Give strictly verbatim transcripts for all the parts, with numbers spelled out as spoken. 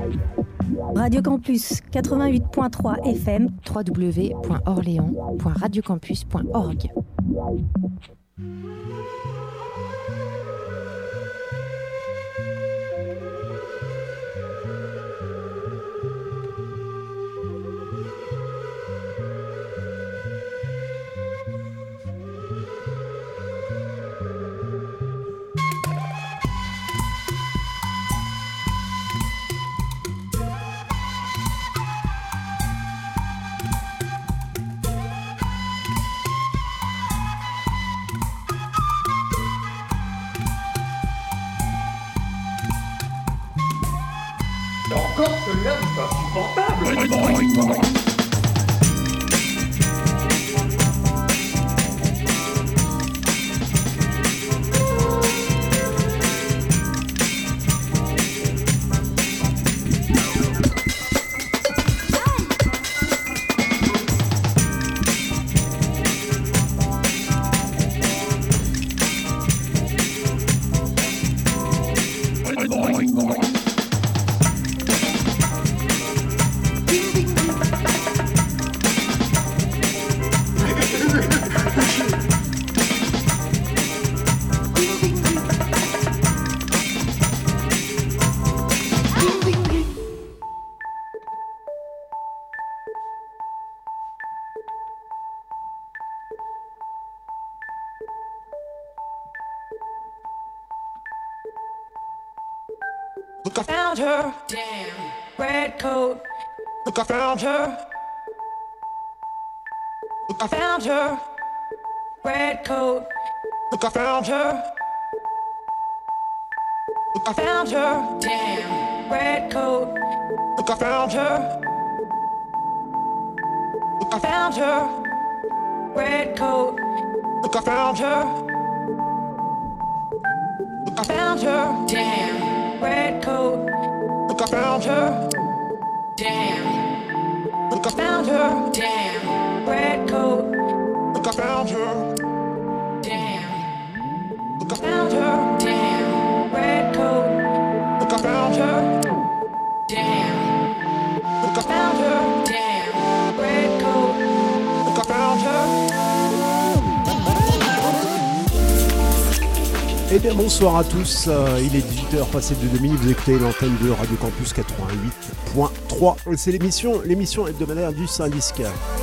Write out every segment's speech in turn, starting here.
Radio Campus quatre-vingt-huit point trois F M, w w w point orléans point radiocampus point org. Encore celui-là, c'est insupportable. Look, I found her. Damn. Red coat. Look, I found her. Look, I found her. Red coat. Look, I found her. Look, I found her. Damn. Red coat. Look, I found her. Look, I found her. Red coat. Look, I found her. Look, I found her. Damn. Red coat. Look, I found her. Damn. Look, I found her. Damn. Red coat. Look, I found her. Damn. Look, I found her. Damn. Red coat. Look, I found her. Damn. Look, I found her. Damn. Red coat. Look, I found her. Eh bien bonsoir à tous, euh, il est dix-huit heures passées de deux minutes, vous écoutez l'antenne de Radio Campus quatre-vingt-huit point trois, c'est l'émission, l'émission hebdomadaire du Syndic.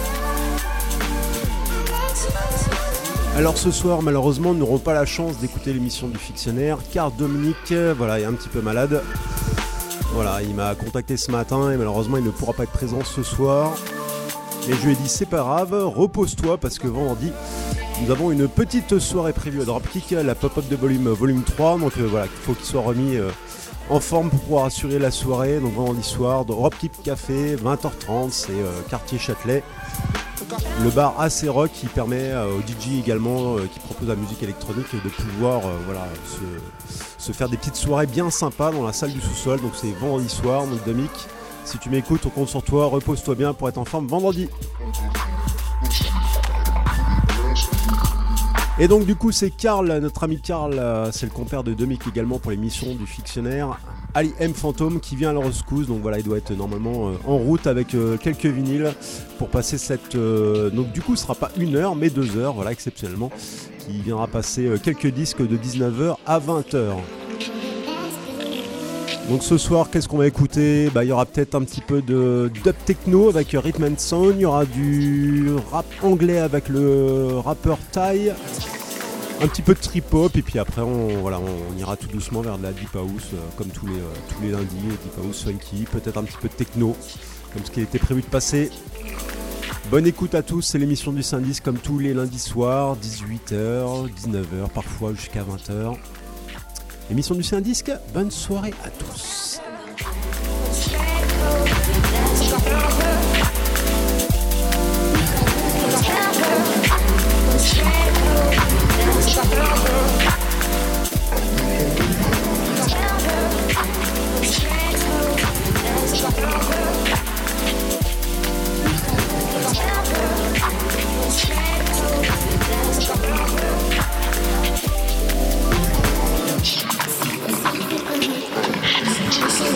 Alors ce soir malheureusement nous n'aurons pas la chance d'écouter l'émission du Fictionnaire car Dominique euh, voilà, est un petit peu malade. Voilà, il m'a contacté ce matin et malheureusement il ne pourra pas être présent ce soir. Mais je lui ai dit c'est pas grave, repose-toi parce que vendredi nous avons une petite soirée prévue à Dropkick, la pop-up de volume, volume trois, donc euh, voilà, il faut qu'il soit remis euh, en forme pour pouvoir assurer la soirée, donc vendredi soir, Dropkick Café, vingt heures trente, c'est euh, quartier Châtelet, le bar assez rock qui permet euh, aux D J également, euh, qui propose la musique électronique, de pouvoir euh, voilà, se, se faire des petites soirées bien sympas dans la salle du sous-sol, donc c'est vendredi soir, donc Dominique, si tu m'écoutes, on compte sur toi, repose-toi bien pour être en forme vendredi. Et donc du coup c'est Karl, notre ami Karl, euh, c'est le compère de Dominique également pour l'émission du Fictionnaire, Ali M Fantôme qui vient à leur rescousse, donc voilà il doit être normalement euh, en route avec euh, quelques vinyles pour passer cette... Euh, donc du coup ce sera pas une heure mais deux heures, voilà exceptionnellement, qui viendra passer euh, quelques disques de dix-neuf heures à vingt heures. Donc ce soir qu'est-ce qu'on va écouter ? Bah il y aura peut-être un petit peu de dub techno avec Rhythm and Sound, il y aura du rap anglais avec le rappeur Ty, un petit peu de trip-hop et puis après on, voilà, on ira tout doucement vers de la deep house euh, comme tous les, euh, tous les lundis, deep house funky, peut-être un petit peu de techno comme ce qui était prévu de passer. Bonne écoute à tous, c'est l'émission du Syndic comme tous les lundis soirs, dix-huit heures, dix-neuf heures, parfois jusqu'à vingt heures. Émission du Syndic, bonne soirée à tous. Just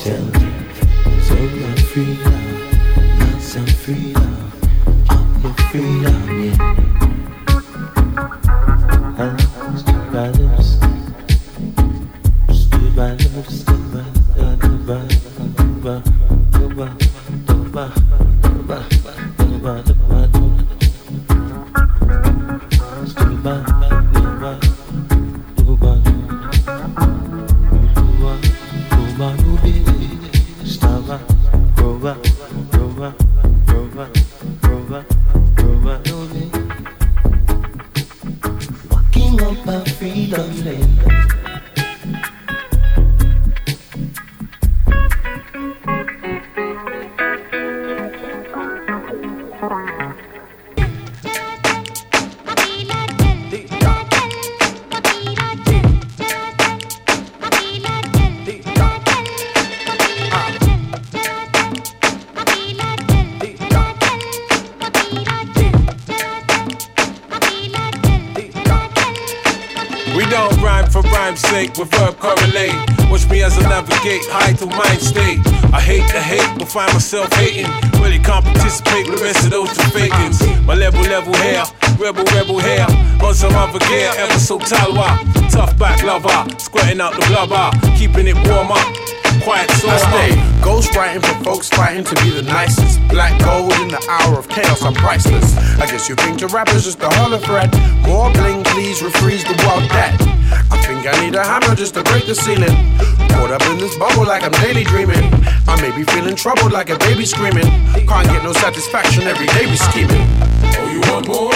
With verb correlate, watch me as I navigate high to mind state. I hate the hate, but find myself hating. Really can't participate with the rest of those two fakins. My level, level hair, rebel, rebel hair. On some other gear, ever so talwa. Tough back lover, squirting out the blubber. Keeping it warm up, quiet so I stay ghost writing for folks fighting to be the nicest. Black gold in the hour of chaos, I'm priceless. I guess you think the rapper's just a hollow thread. More bling, please refreeze the wild that. I think I need a hammer just to break the ceiling. Caught up in this bubble like I'm daily dreaming. I may be feeling troubled like a baby screaming. Can't get no satisfaction, every day we scheming. Oh, you want more?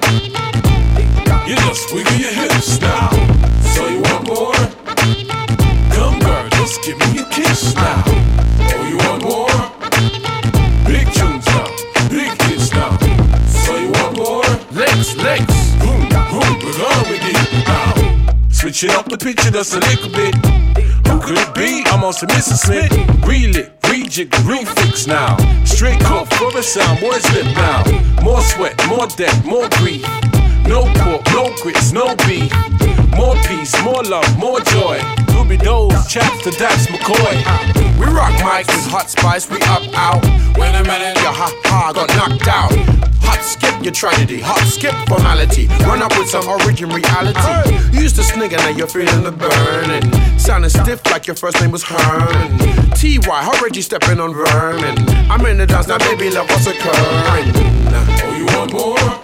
You just wiggle your hips now. So you want more? Come girl, just give me a kiss now. Oh, you want more? Big tunes now, big hits now. So you want more? Legs, legs. Boom, boom, we're on with it now. Switching up the picture just a little bit. Who could it be? I'm on some Missus Smith. Reel it, rejig, refix now. Straight cut for a sound, boys lip now. More sweat, more debt, more grief. No pork, no grits, no beef. More peace, more love, more joy. Ruby Doe's, chaps to Dax McCoy. We rock mics with hot spice, we up out. Wait a minute, your ha ha got knocked out. Hot skip your tragedy, hot skip formality. Run up with some origin reality. You used to snigger, now you're feeling the burning. Sounding stiff like your first name was Herman. T Y, how Reggie stepping on vermin. I'm in the dance now, baby, love what's occurring. Oh, you want more?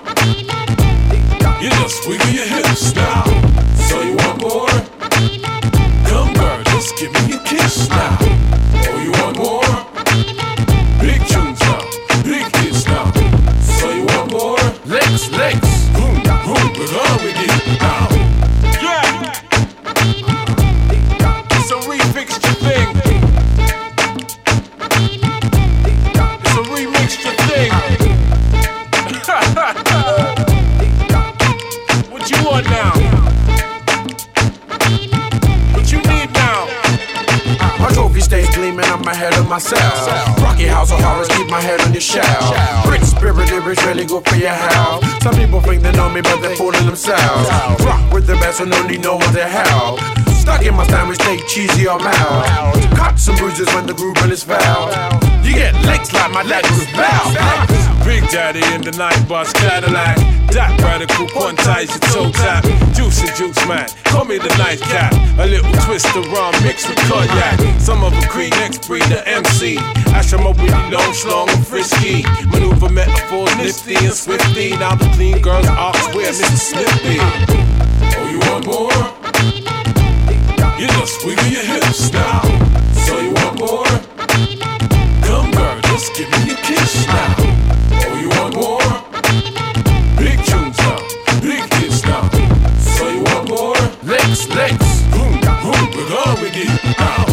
You just wiggle your hips now. So you want more? Come girl, just give me a kiss now. Oh, you want more? Big tunes now, big hits now. So you want more? Legs, legs. Boom, boom, we're on with it now. Yeah! It's a remixture thing. It's a remixture thing. What you want now? What you need now? My trophy stays gleaming, I'm ahead of myself. Rocky House of Horrors, keep my head on your shelf. Rich spirit lyrics really good for your health. Some people think they know me, but they're fooling themselves. Rock with the best and only know what the hell. Stuck in my sandwich, stay cheesy or mild. Cuts and bruises when the groove is foul. You get licks like my dad was bow. Big Daddy in the night bus Cadillac. That radical quantize your toe tap. Juicy juice man, call me the nice cat. A little twist of rum mixed with cognac. Some of a cream, next breed the M C. Asher mobility long, slong and frisky. Maneuver metaphors nifty and swifty. Now the clean girls ox where Mister Snippy. Oh, you want more? You just wiggle your hips now. So you want more? Come girl, just give me a kiss now. Oh, you want more? Big tunes now, big hits now. So you want more? Legs, legs. Boom, boom, we're on with it now.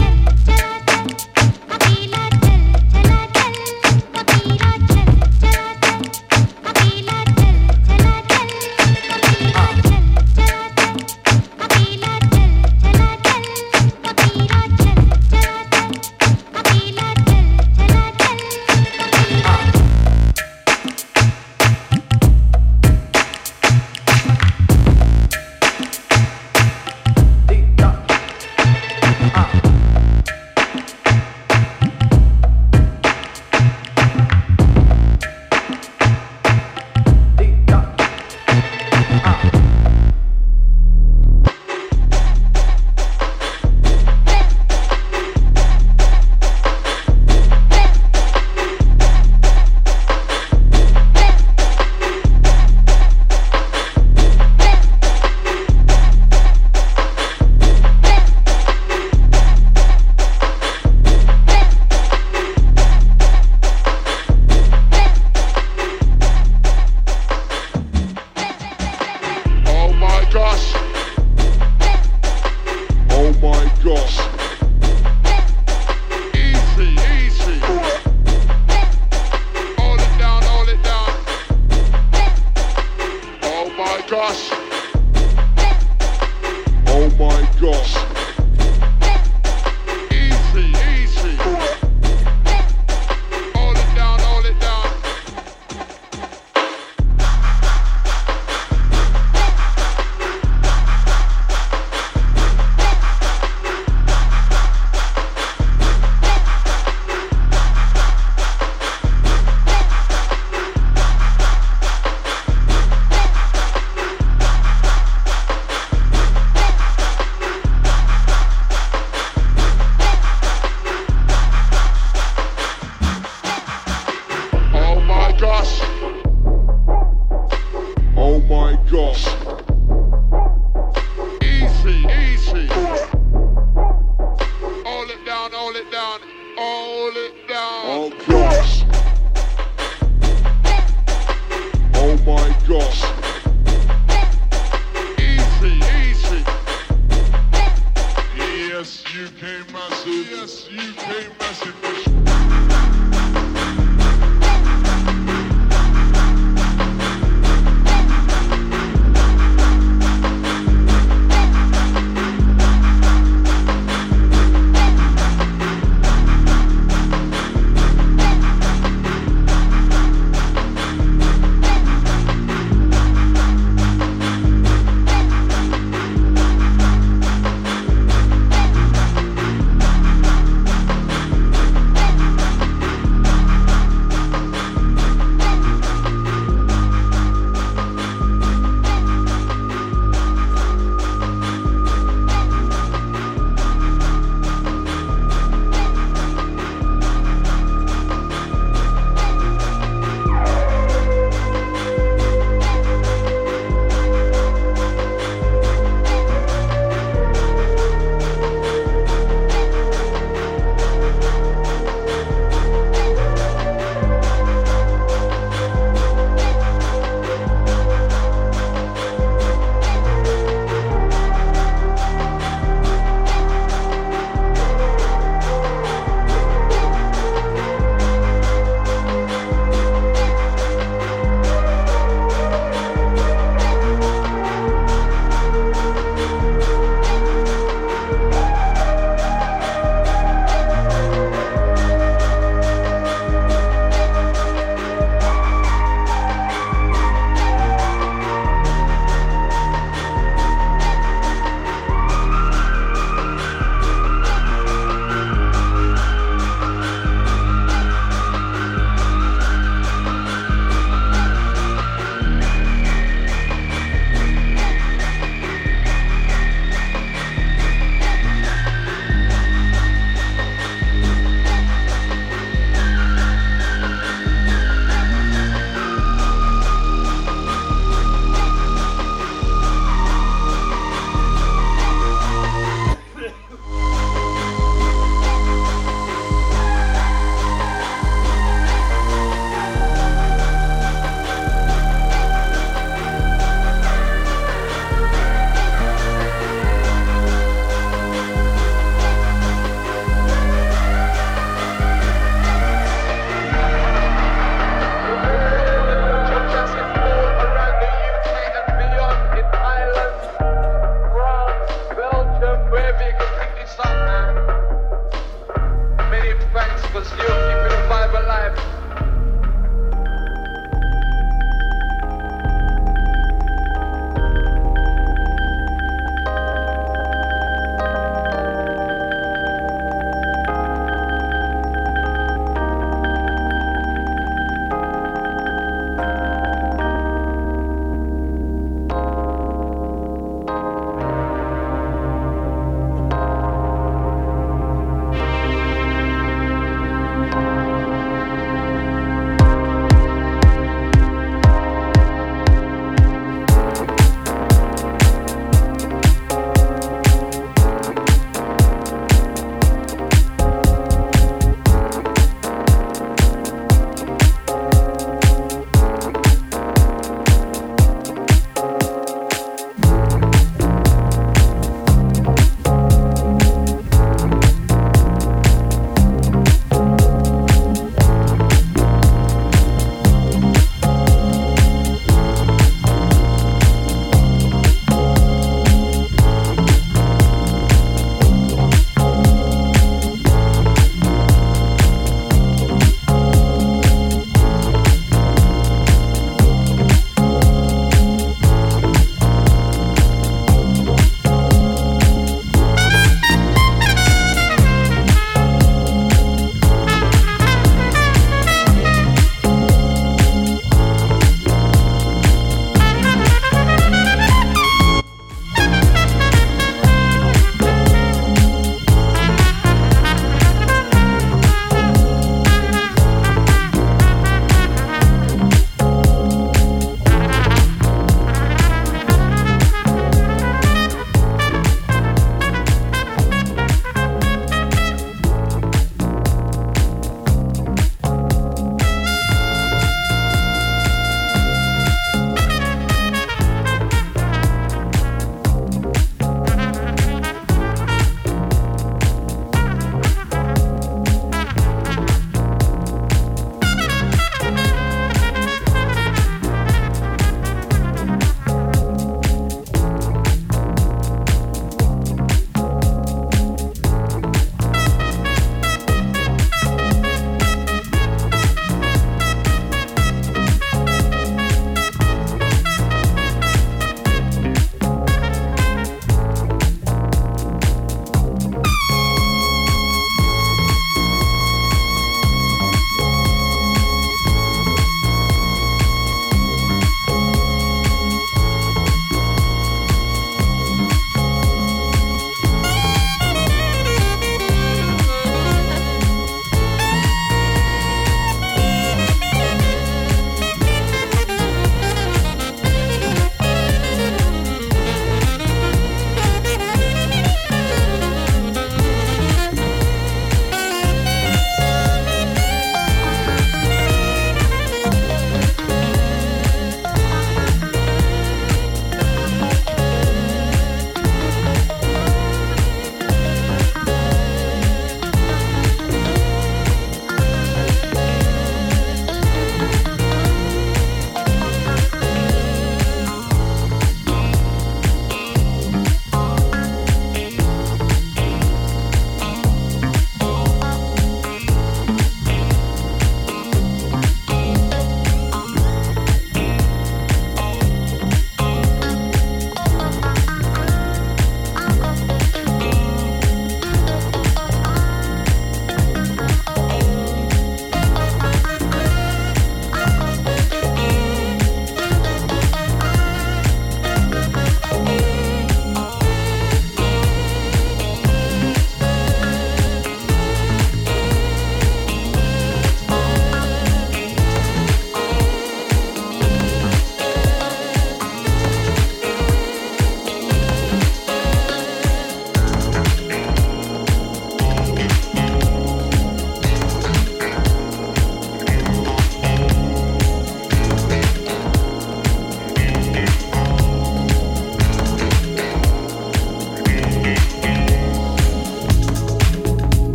hold it down, hold it down. Oh gosh. Oh my gosh. Easy, easy. Yes, U K massive. Yes, U K massive. Bye.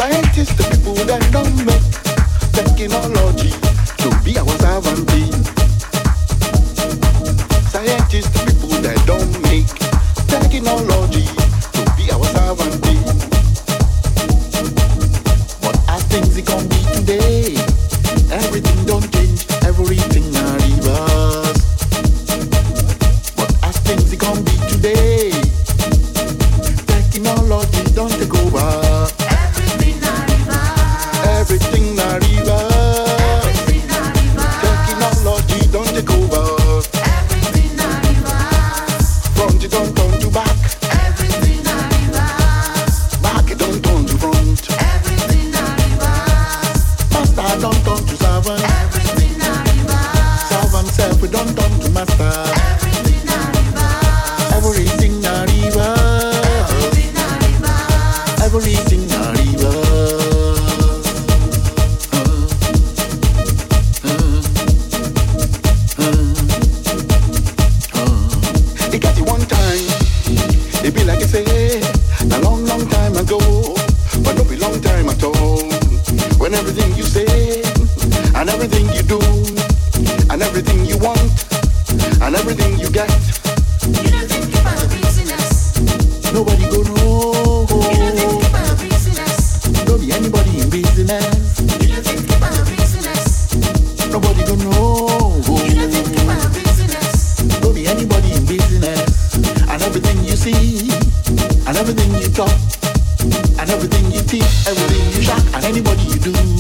Scientists, the people that don't make technology to be our sovereignty. Scientists, the people that don't make technology to be our sovereignty. But as things it gon' be today, everything don't change, everything are reverse. But as things it gon' be today, technology don't take over. Everything are reverse. Everything are reverse. Everything are reverse. Technology don't take over. Everything are reverse. Front it don't turn to back. Everything are reverse. Back it don't turn to front. Everything are reverse. Master don't turn to servant. Everything are reverse. Servant self we don't turn to master. Everything are reverse. Everything are reverse. Everything are reverse. Everything are reverse. They got you one time, they be like you say, a long, long time ago, but don't be long time at all. When everything you say, and everything you do, and everything you want, and everything you get, you don't think about the business. Nobody go know. You don't think about the business. Don't be anybody in business. You don't think about the business. Nobody go know. You don't think about the business. Don't be anybody in business. And everything you see, and everything you talk, and everything you teach, everything you shock, and anybody you do.